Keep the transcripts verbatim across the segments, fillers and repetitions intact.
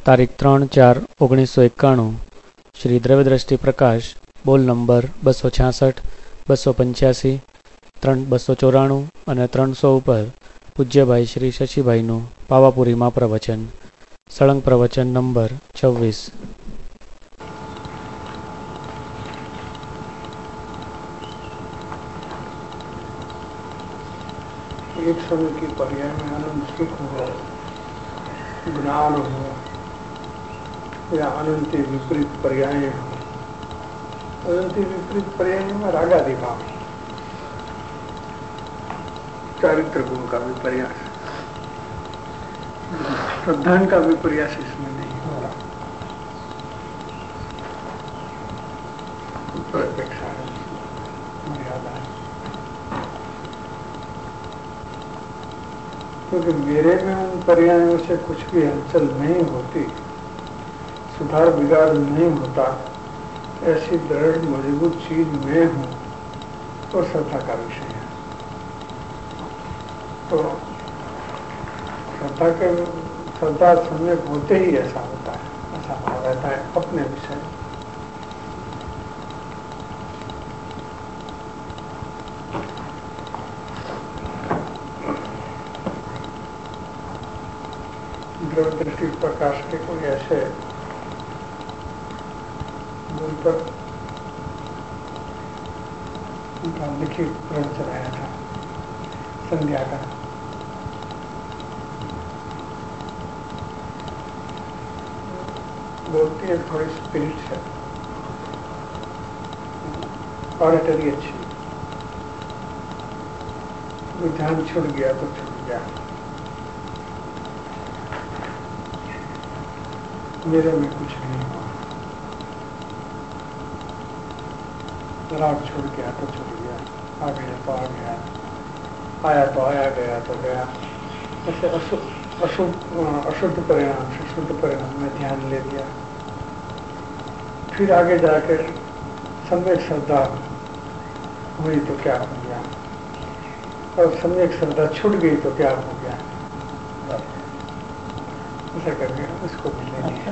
તારીખ ત્રણ ચાર ઓગણીસો એકાણું શ્રી દ્રવ્યદ્રષ્ટિ પ્રકાશ બોલ નંબર બસો છાસઠ બસો પંચ્યાસી ત્રણ બસો ચોરાણું અને ત્રણસો ઉપર પૂજ્યભાઈ શ્રી શશીભાઈનું પાવાપુરીમાં પ્રવચન. સળંગ પ્રવચન નંબર છવ્વીસ. एक समय की पर्याय में आनंद सुख हो, ज्ञान हो या अनंत विपरीत पर्याय हो. अनंत विपरीत पर्याय में रागादि भाव, चारित्र गुण का विपर्यास, श्रद्धान का विपर्यास इसमें नहीं हो रहा. अपेक्षा है, मर्यादा है. क्योंकि मेरे में उन पर्यायों से कुछ भी हलचल नहीं होती, सुधार बिगाड़ नहीं होता, ऐसी दृढ़ मजबूत चीज मैं हूं और श्रद्धा का विषय है. तो श्रद्धा के श्रद्धा समय होते ही ऐसा होता है, ऐसा भाव रहता है अपने विषय. द्रव्यदृष्टि प्रकाश के कोई ऐसे गुण पर उनका लिखित प्रवचन आया था संध्या का. बोलती है थोड़ी स्पिरिट से, ऑडिटरी अच्छी. ध्यान छूट गया तो छूट गया. मेरे में कुछ नहीं हुआ. राग छूट गया तो छूट गया, आ गया तो आ गया, आया तो आया, गया तो गया. ऐसे अशुद्ध अशुद्ध अशुद्ध परिणाम से शुद्ध परिणाम में ध्यान ले लिया. फिर आगे जाकर सम्यक श्रद्धा हुई तो क्या हो गया, और सम्यक श्रद्धा छूट गई तो क्या हो गया. ऐसा करके उसको भी ले लिया.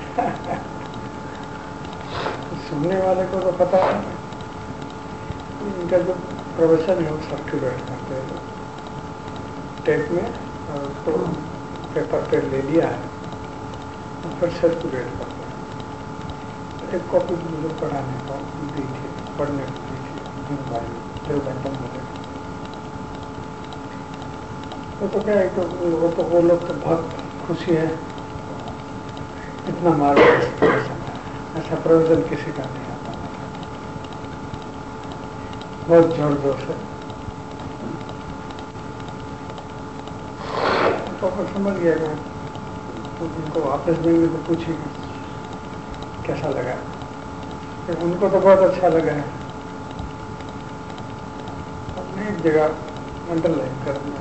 सुनने वाले को तो पता है, इनका जो प्रवचन है वो सर्कुलेट करते हैं टेप में, और उसको पेपर पे ले लिया है और फिर सर्कुलेट करते हैं. एक कॉपी मुझे पढ़ाने को दी थी, पढ़ने को दी थी दिन भाई देवबंधन मुझे. वो तो क्या है, तो वो तो वो लोग तो बहुत खुशी है, इतना मार्ग ऐसा प्रयोजन किसी का नहीं आता. बहुत जोर जोर से तो समझ गया कि तो उनको वापस देंगे तो पूछेंगे कैसा लगा. तो उनको तो बहुत अच्छा लगा है. हमने एक जगह अंडरलाइन कर दिया,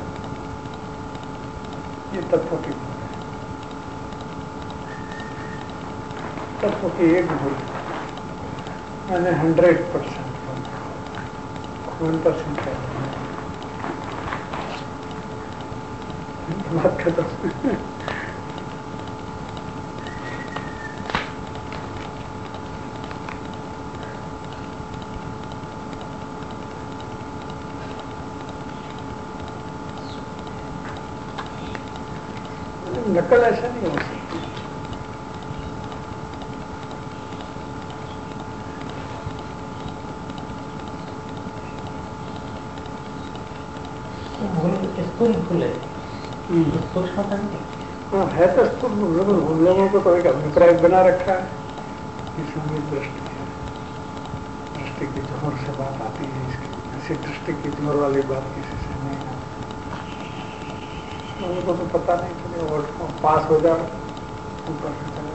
ये तत्व की तत्व की एक भूल मैंने हंड्रेड परसेंट वन परसेंट कर बात खत्म. नकल ऐसा नहीं हो सकती. स्थूल भूल है, सूक्ष्मता नहीं. हाँ है तो स्थूल भूल. हम लोगों को तो एक अभिप्राय बना रखा है कि संगीत दृष्टि है, दृष्टि की जोर से बात आती है. इसकी ऐसी दृष्टि की जोर वाली बात किसी से नहीं है. उनको तो पता नहीं चले, और पास हो जाओ ऊपर से चले.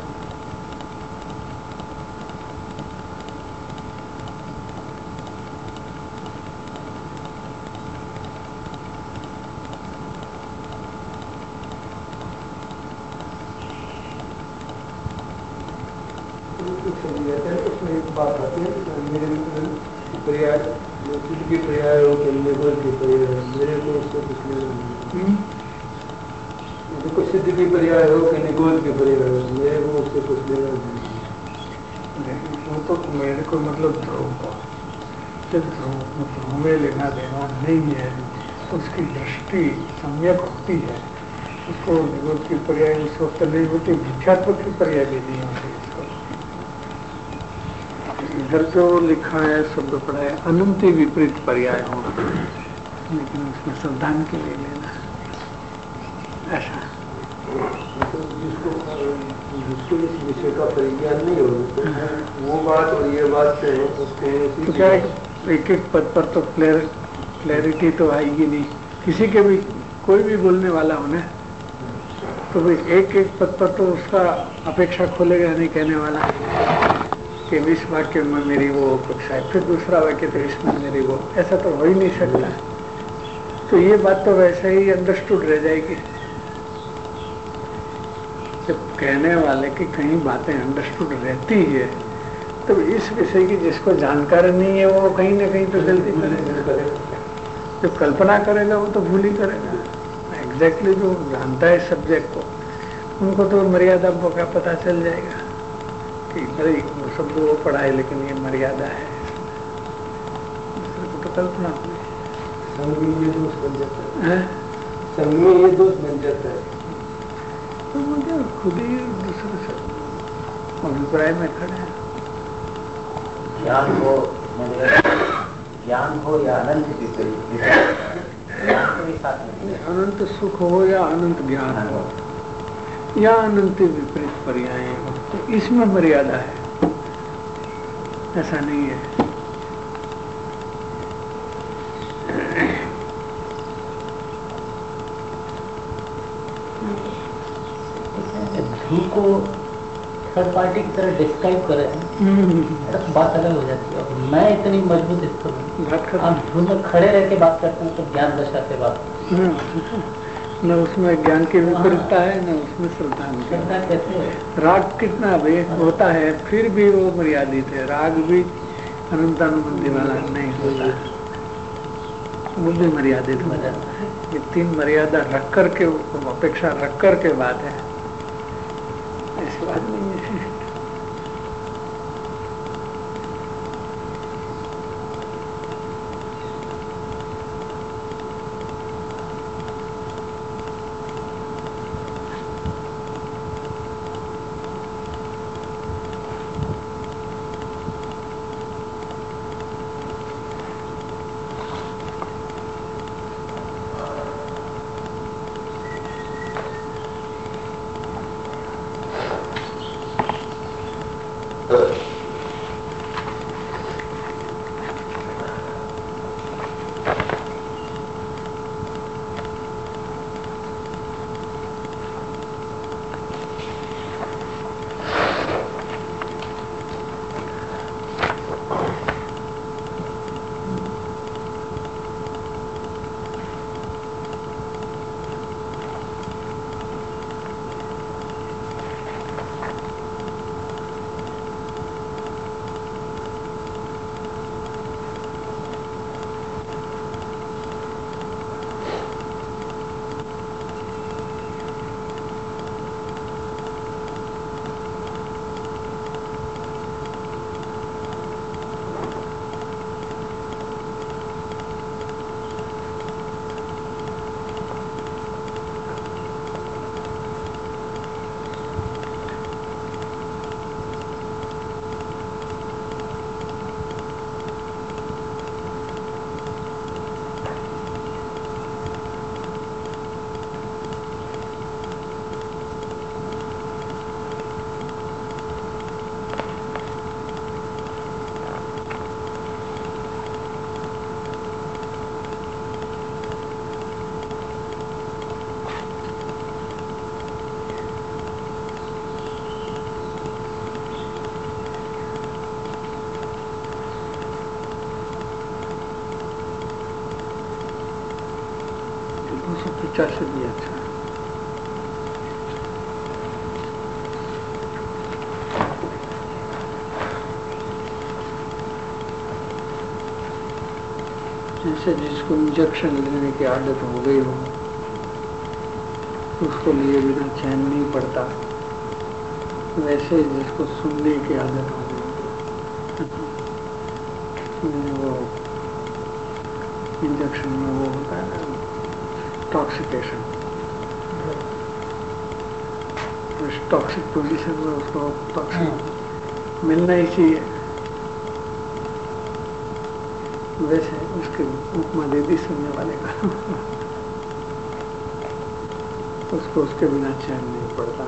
उसमें एक बात आती है, मेरे पर्याय के पर्याय और के पर्याय मेरे को उसको कुछ नहीं. कोई सिद्ध की पर्याय हो कि निगोद की पर्याय हो, मेरे को उससे कुछ लेना नहीं। वो तो मेरे को मतलब ध्रुव का सिर्फ ध्रुव ध्रुव में लेना देना नहीं है, उसकी दृष्टि सम्यक होती है, उसको निगोद की पर्याय उस वक्त नहीं होती, मिथ्यात्व की पर्याय भी नहीं होती इसको। इधर जो लिखा है शब्द पढ़ा है अनंत विपरीत पर्याय हो, लेकिन उसमें सावधान के लिए लेना ऐसा। जिसको जिसको इस विषय का परिज्ञान नहीं हो तो वो बात और ये बात से उसको तो क्या एक एक पद पर तो क्लियर क्लैरिटी तो आएगी नहीं, किसी के भी कोई भी बोलने वाला हो ना, तो भाई एक एक पद पर तो उसका अपेक्षा खोलेगा नहीं कहने वाला कि इस वाक्य में मेरी वो अपेक्षा है, फिर दूसरा वाक्य तो इसमें मेरी वो, ऐसा तो हो ही नहीं सकता। तो ये बात तो वैसे ही अंडरस्टूड रह जाएगी। जब कहने वाले की कहीं बातें अंडरस्टूड रहती है तो इस विषय की जिसको जानकारी नहीं है वो कहीं ना कहीं तो गलती करेगा, जो कल्पना करेगा वो तो भूल ही करेगा। एग्जैक्टली जो जानता है सब्जेक्ट को उनको तो मर्यादा को क्या पता चल जाएगा कि भाई वो शब्द वो पढ़ा है लेकिन ये मर्यादा है, दूसरे को तो कल्पना होगी। संग में ये दोष बन जाता है, संग में ये दोष बन जाता है, तो मुझे खुद ही दूसरे से अभिप्राय में खड़े हैं। ज्ञान हो ज्ञान हो या अनंत विपरीत, अनंत सुख हो या अनंत ज्ञान हो या अनंत विपरीत पर्याय हो, तो इसमें मर्यादा है, ऐसा नहीं है। ध्रुव को थर्ड पार्टी की तरह डिस्क्राइब करें तो बात अलग हो जाती है। और मैं इतनी मजबूत इसको आप ध्रुव में खड़े रह के बात करते हैं तो ज्ञान दशा से बात न उसमें ज्ञान की विपरीतता है न उसमें श्रद्धा कैसे। राग कितना भी होता है फिर भी वो मर्यादित है, राग भी अनंतानुबंधी वाला नहीं होता, वो भी मर्यादित हो जाता है। ये तीन मर्यादा रख करके अपेक्षा रख करके बात है, ऐसी बात नहीं है। से भी अच्छा जैसे जिसको इंजेक्शन लेने की आदत हो गई हो उसको लिए बिना चैन नहीं पड़ता, वैसे जिसको सुनने की आदत हो गई वो इंजेक्शन में वो होता है ना टॉक्सिकेशन, उस टॉक्सिक पोजीशन में उसको टॉक्सिक मिलना ही चाहिए। वैसे उसके उपमा दे दी सुनने वाले का उसको उसके बिना चैन नहीं पड़ता।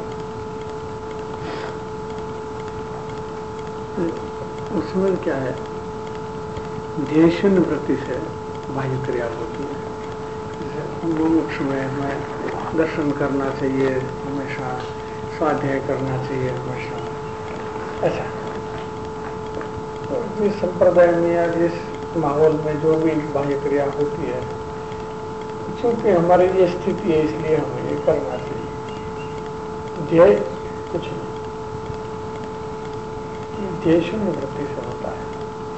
उसमें क्या है, ध्येय वृत्ति से बाह्य क्रिया होती है। जैसे मुमुक्ष में हमें दर्शन करना चाहिए हमेशा, स्वाध्याय करना चाहिए हमेशा, ऐसा तो जिस संप्रदाय में या जिस माहौल में जो भी बाह्य क्रिया होती है, क्योंकि हमारी ये स्थिति है इसलिए हमें ये करना चाहिए। ध्येय कुछ नहीं, ध्येय शून्य वृत्ति से होता है।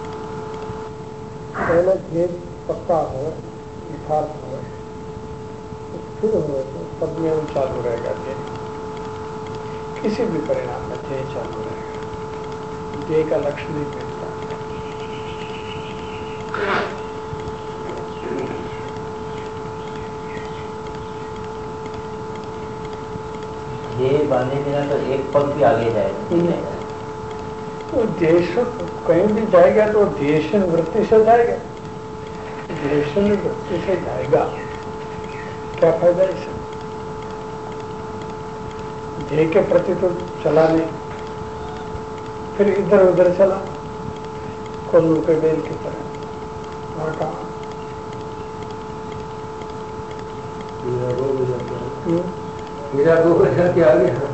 पहले ध्येय पक्का हो, यथार्थ हो, फिर हो तो सब में वो चालू रहेगा। ध्येय किसी भी परिणाम में ध्येय चालू रहेगा, ध्येय का लक्ष्य नहीं मिलता। ध्येय बांधे बिना तो एक पग भी आगे जाएगा। तो ध्येय कहीं भी जाएगा तो ध्येय वृत्ति से जाएगा, ध्येय वृत्ति से जाएगा, क्या फायदा इससे? ध्येय के प्रति तो चला नहीं, फिर इधर उधर चला कोल्लू के बेल की तरह, और कहा मेरा दो हजार के आगे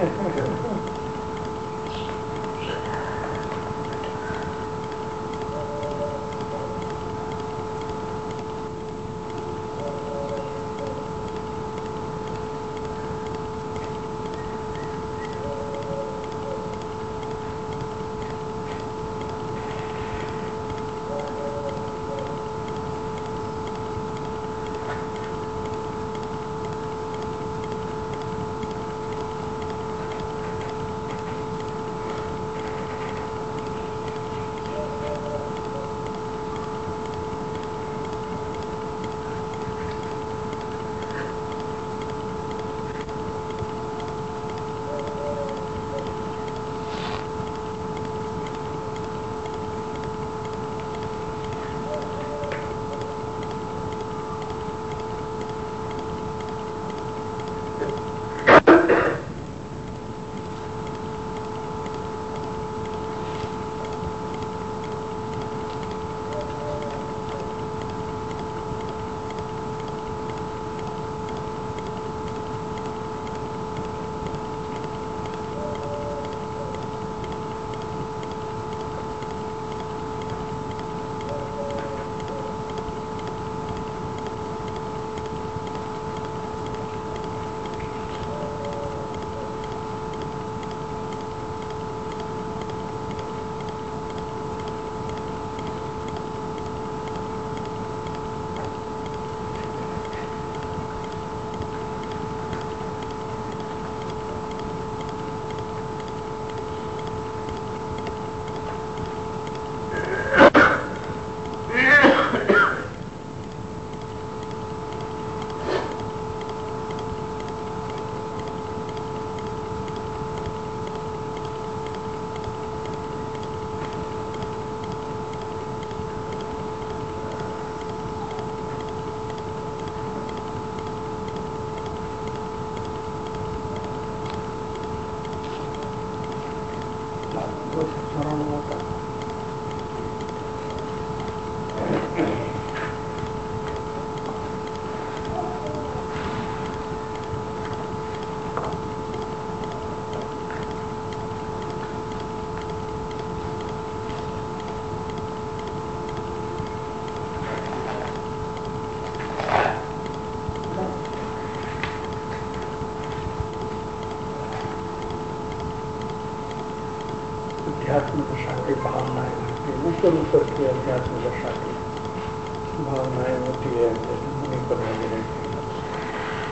अध्यात्म दशा की भावनाएं होती है, ऊपर ऊपर की अध्यात्म दशा की भावनाएं होती है, जैसे मुनि पर लगे रहती है।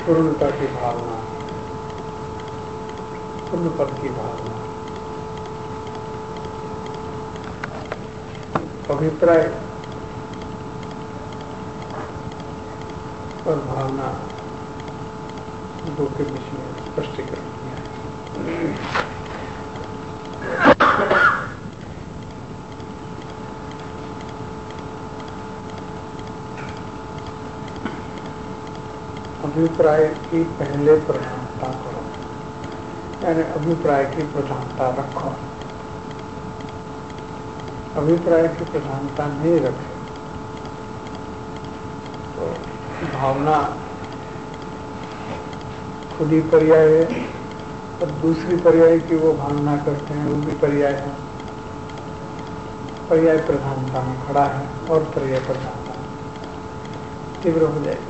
पूर्णता की भावना, पूर्ण पद की भावना, अभिप्राय और भावना दो के बीच में स्पष्टीकरण किया है। अभिप्राय की पहले प्रधानता करो, यानी अभिप्राय की प्रधानता रखो। अभिप्राय की प्रधानता नहीं रखे तो भावना खुद ही पर्याय है और दूसरी पर्याय की वो भावना करते हैं, वो भी पर्याय है। पर्याय प्रधानता में खड़ा है और पर्याय प्रधानता तीव्र हो जाएगी।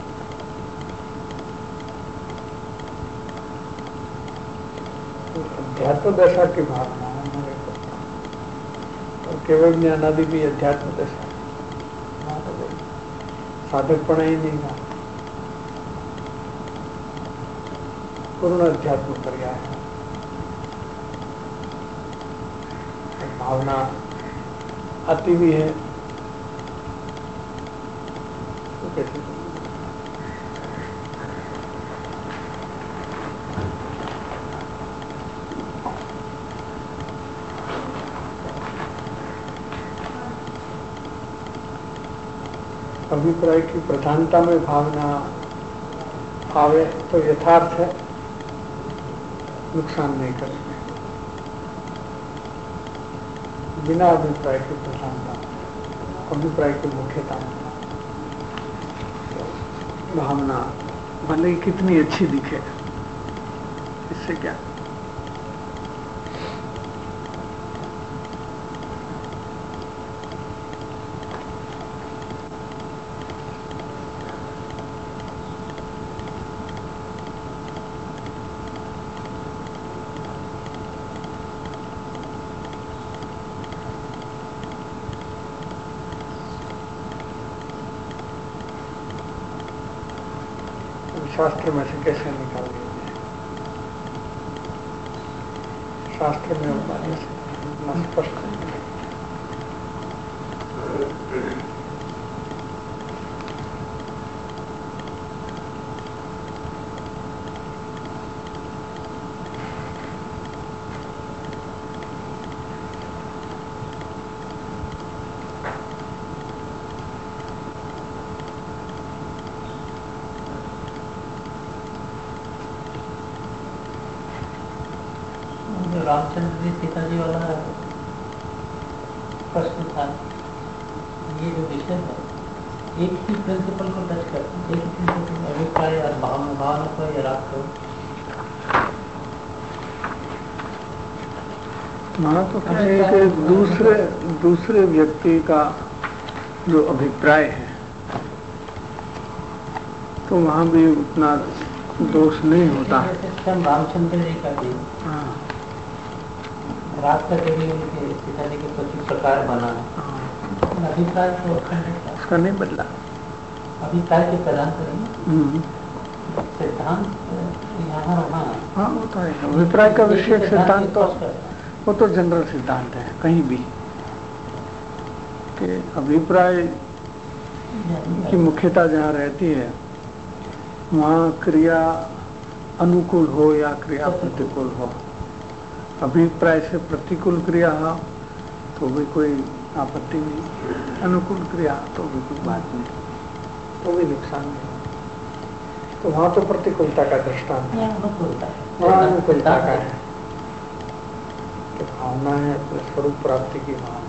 अध्यात्म दशा की भावना है मेरे को, और केवल ज्ञानादि भी अध्यात्म दशा है। साधक पड़ा ही नहीं था, पूर्ण अध्यात्म पर्याय है। भावना आती भी है तो कैसे अभिप्राय की प्रधानता में भावना आवे तो यथार्थ है, नुकसान नहीं करेंगे। बिना अभिप्राय की प्रधानता, अभिप्राय की मुख्यता भावना भले ही कितनी अच्छी दिखे, इससे क्या। शास्त्र में से कैसे निकाल दिया जाए? शास्त्र में उपाधि से स्पष्ट है। रामचंद्र जी सीता जी वाला प्रश्न था, ये जो विषय है एक ही प्रिंसिपल को टच करते हैं, एक ही प्रिंसिपल अभिप्राय और भावना भावना को या राग को। माना तो क्या है कि दूसरे दूसरे व्यक्ति का जो अभिप्राय है तो वहां भी उतना दोष नहीं होता है। रामचंद्र जी का भी रात का देवी उनके पिताजी के प्रति प्रकार बना है, अभिप्राय तो उसका नहीं बदला। अभिप्राय के प्रदान करेंगे सिद्धांत यहाँ वहाँ। हाँ वो तो है, अभिप्राय का विषय सिद्धांत तो वो तो जनरल सिद्धांत है कहीं भी कि अभिप्राय की मुख्यता जहाँ रहती है वहाँ क्रिया अनुकूल हो या क्रिया प्रतिकूल हो। अभिप्राय से प्रतिकूल क्रिया हो तो भी कोई आपत्ति नहीं, अनुकूल क्रिया तो भी कोई बात नहीं, तो भी नुकसान नहीं। तो वहां तो प्रतिकूलता का दृष्टांत है, वहां अनुकूलता का है कि भावना है अपने स्वरूप प्राप्ति की भावना।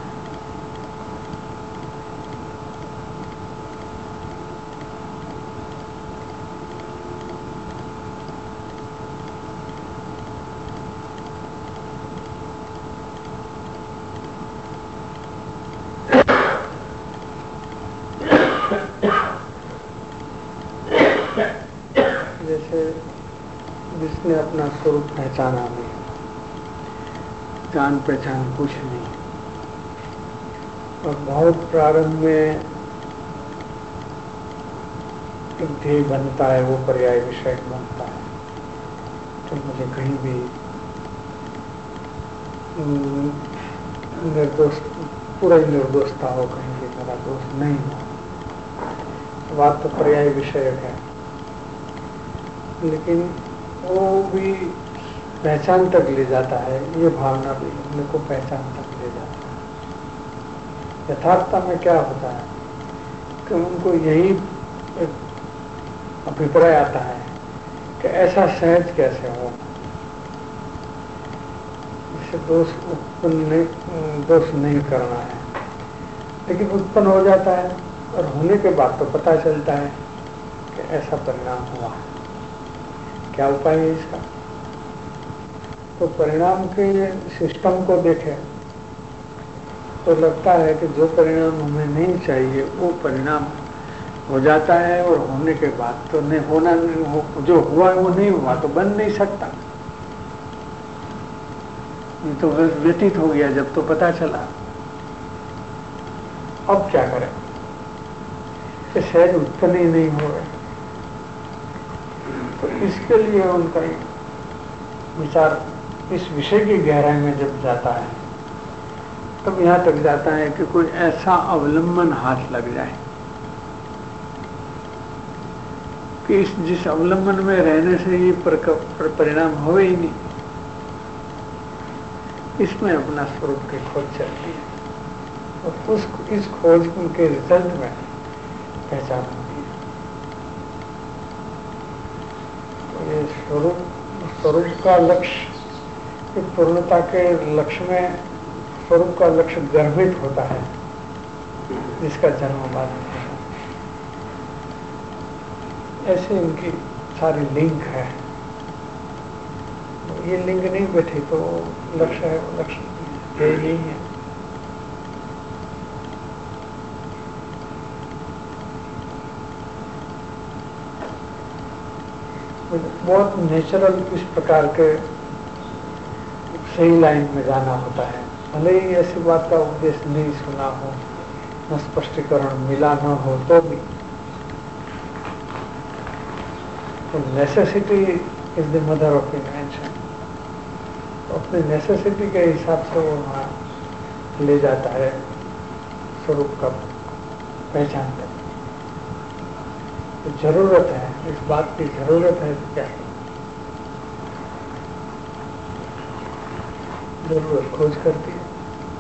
जैसे जिसने अपना स्वरूप पहचाना नहीं, जान पहचान कुछ नहीं, और बहुत प्रारंभ में एक ध्येय बनता है वो पर्याय विषय बनता है। तो मुझे कहीं भी निर्दोष, पूरा निर्दोषता हो, कहीं भी मेरा दोष नहीं हो। बात तो पर्याय विषय है, लेकिन वो भी पहचान तक ले जाता है। ये भावना भी अपने को पहचान तक ले जाता है। यथार्थता में क्या होता है कि उनको यही अभिप्राय आता है कि ऐसा सहज कैसे हो, इससे दोष उत्पन्न नहीं, दोष नहीं करना है। लेकिन उत्पन्न हो जाता है और होने के बाद तो पता चलता है कि ऐसा परिणाम हुआ है। क्या उपाय है इसका? तो परिणाम के सिस्टम को देखें तो लगता है कि जो परिणाम हमें नहीं चाहिए वो परिणाम हो जाता है, और होने के बाद तो नहीं होना, नहीं हो, जो हुआ वो नहीं हुआ तो बन नहीं सकता। ये तो व्यतीत हो गया जब तो पता चला। अब क्या करें? कि सहज उत्पन्न ही नहीं हो रहे। तो इसके लिए उनका विचार इस विषय की गहराई में जब जाता है तब यहाँ तक जाता है कि कोई ऐसा अवलंबन हाथ लग जाए कि इस जिस अवलंबन में रहने से ये परिणाम हो ही नहीं, इसमें अपना स्वरूप की खोज चलती है। और उस इस खोज के रिजल्ट में पहचान होती है। तो ये स्वरूप स्वरूप का लक्ष्य, पूर्णता के लक्ष्य में स्वरूप का लक्ष्य गर्भित होता है, जिसका जन्म बाद में होता है। ऐसे उनकी सारी लिंक है। ये लिंक नहीं बैठी तो लक्ष्य है, लक्ष्य यही है। बहुत नेचुरल इस प्रकार के सही लाइन में जाना होता है। भले ही ऐसी बात का उपदेश नहीं सुना हो, न स्पष्टीकरण मिला न हो, तो भी necessity is the mother of invention. अपनी नेसेसिटी के हिसाब से वो वहाँ ले जाता है स्वरूप का पहचान कर। तो जरूरत है, इस बात की जरूरत है तो क्या है? जरूरत खोज करती है।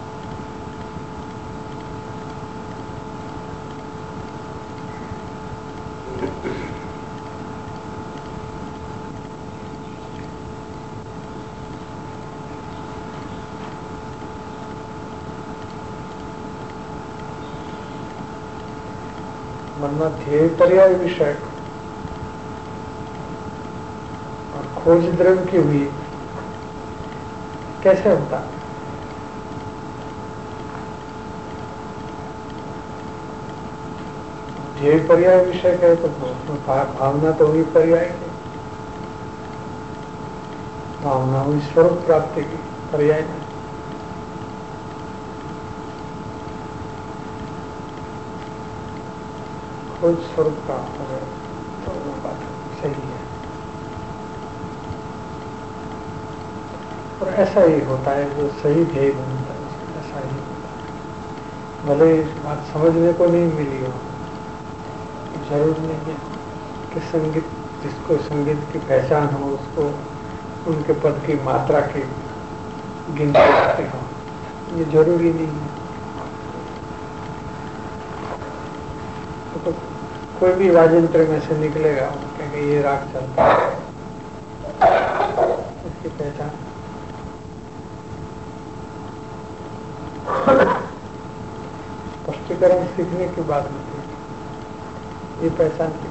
वरना ध्येय पर्याय विषय और खोज द्रव्य की हुई कैसे होता? ध्येय पर्याय विषय कहे तो भावना तो हुई पर्याय की, भावना हुई स्वरूप प्राप्ति की पर्याय नहीं। खोज स्वरूप का हो गया तो वो बात सही है। और ऐसा ही होता है, जो सही ध्येय बनता है ऐसा ही होता है। भले इस बात समझने को नहीं मिली हो, जरूर नहीं है कि संगीत, जिसको संगीत की पहचान हो उसको उनके पद की मात्रा की गिनती करते हो, ये जरूरी नहीं है। तो कोई भी वाजंत्र में से निकलेगा क्योंकि ये राग चलता है, उसकी पहचान स्पष्टीकरण सीखने की बात होती है, ये पहचान की।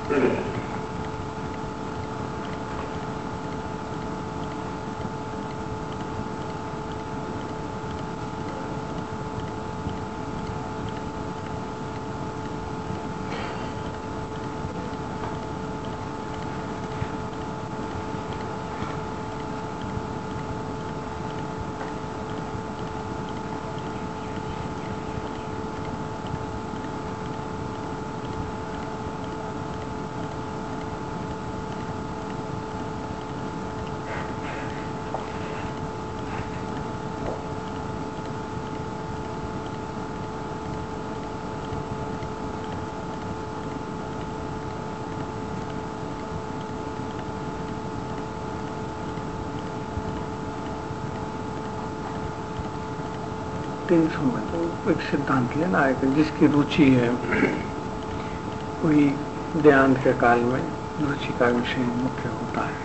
तीन समय तो एक सिद्धांत लेना है कि जिसकी रुचि है वही ध्यान के काल में रुचि का विषय मुख्य होता है।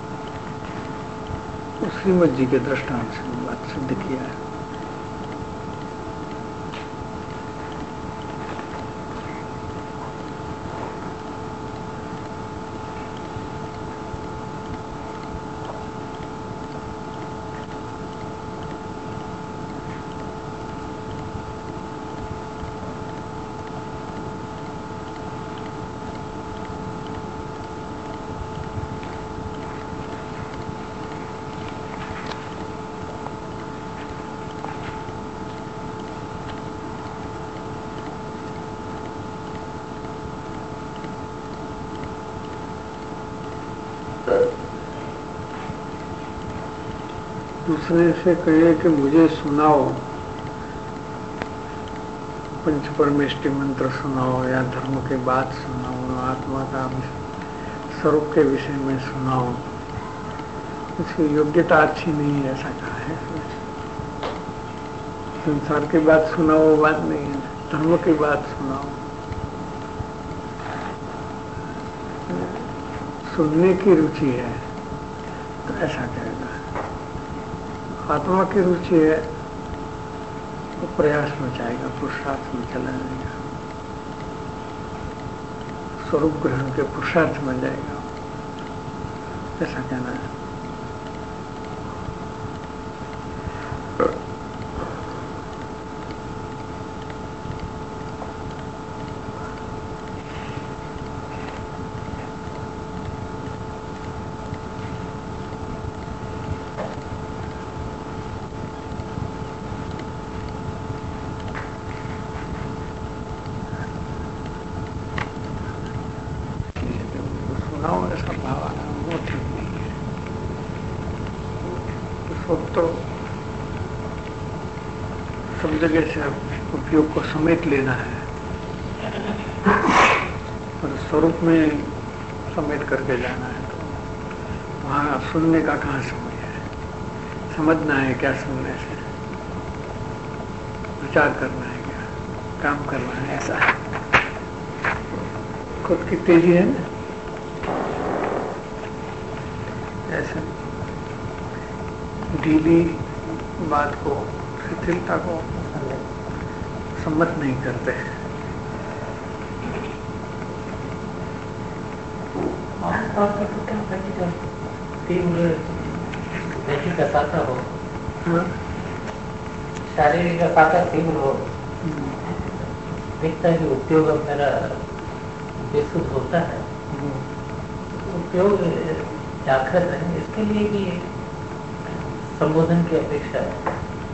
उस श्रीमद जी के दृष्टांत से बात सिद्ध किया है। दूसरे से कहे कि मुझे सुनाओ, पंच परमेष्टि मंत्र सुनाओ या धर्म की बात सुनाओ, आत्मा का स्वरूप के विषय में सुनाओ, उसकी योग्यता अच्छी नहीं है, ऐसा कहा है। संसार की बात सुनाओ वो बात नहीं है, धर्म की बात सुनाओ। सुनने की रुचि है तो ऐसा कहेगा। आत्मा की रुचि है तो प्रयास में जाएगा, पुरुषार्थ में चला जाएगा, स्वरूप ग्रहण के पुरुषार्थ में जाएगा, ऐसा कहना है। ऐसा भाव आना वो ठीक नहीं है। उस वक्त तो सब जगह से उपयोग को समेट लेना है और स्वरूप में समेट करके जाना है, तो वहाँ सुनने का कहाँ समय है। समझना है क्या सुनने से, विचार करना है क्या, काम करना है, ऐसा है। खुद की तेजी है ना, ऐसे ढीली बात को, शिथिलता को सम्मत नहीं करते। तीव्र दैहिक असाता हो, शारीरिक असाता तीव्र हो, दिखता है कि उपयोग अब मेरा बेसुध होता है, उपयोग जागृत है, इसके लिए भी संबोधन की अपेक्षा है।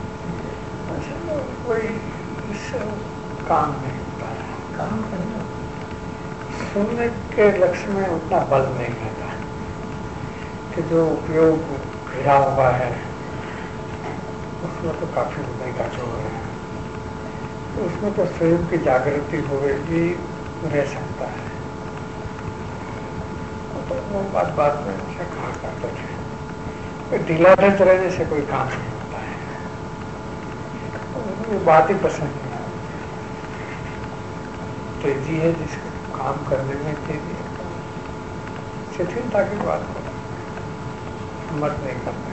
कोई इससे काम नहीं होता है, काम करना सुनने के लक्ष्य में उतना बल नहीं रहता कि जो उपयोग घिरा हुआ है उसमें तो काफी हृदय का जोर है, तो उसमें तो स्वयं की जागृति होगी, रह सकता है। तो वो बात बात में से कहा करते थे, ढीला ढंच रहने से कोई काम नहीं होता है, वो बात ही पसंद नहीं आती। तेजी है जिसको काम करने में तेजी है, शिथिलता की बात को मत नहीं करते।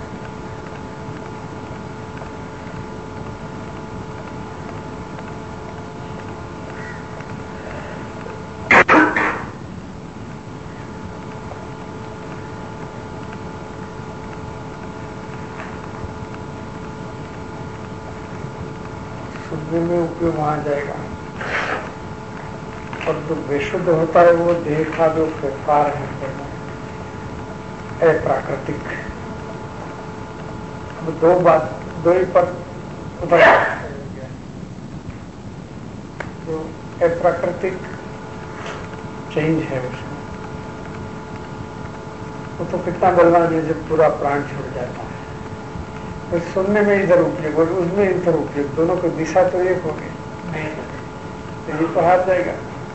सुनने में उपयोग वहां जाएगा। और जो बेशुद्ध होता है वो देह का जो फेरफार है अप्राकृतिक। अब दो बात दो ही पर उतर जो अप्राकृतिक चेंज है उसमें, वो तो कितना बलवान है जब पूरा प्राण छूट जाता है। तो सुनने में इधर उपयोग और उसमें इधर उपयोग, दोनों की दिशा तो एक हो गई नहीं, तो ये तो हार जाएगा।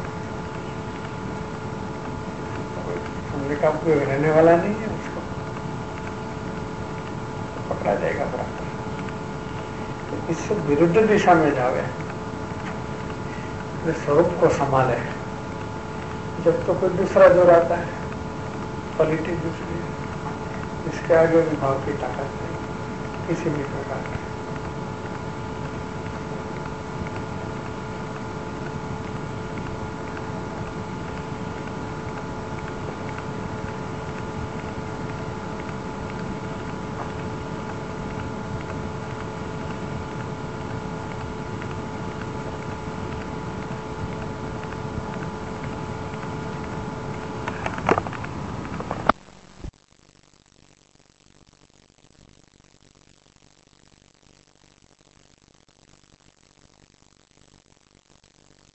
सुनने का उपयोग रहने वाला नहीं है, उसको पकड़ा जाएगा बराबर। तो इससे विरुद्ध दिशा में जावे, स्वरूप को संभाले। जब तो कोई दूसरा जोर आता है, क्वालिटी दूसरी, इसके आगे भी भाव की ताकत नहीं किसी भी प्रकार की।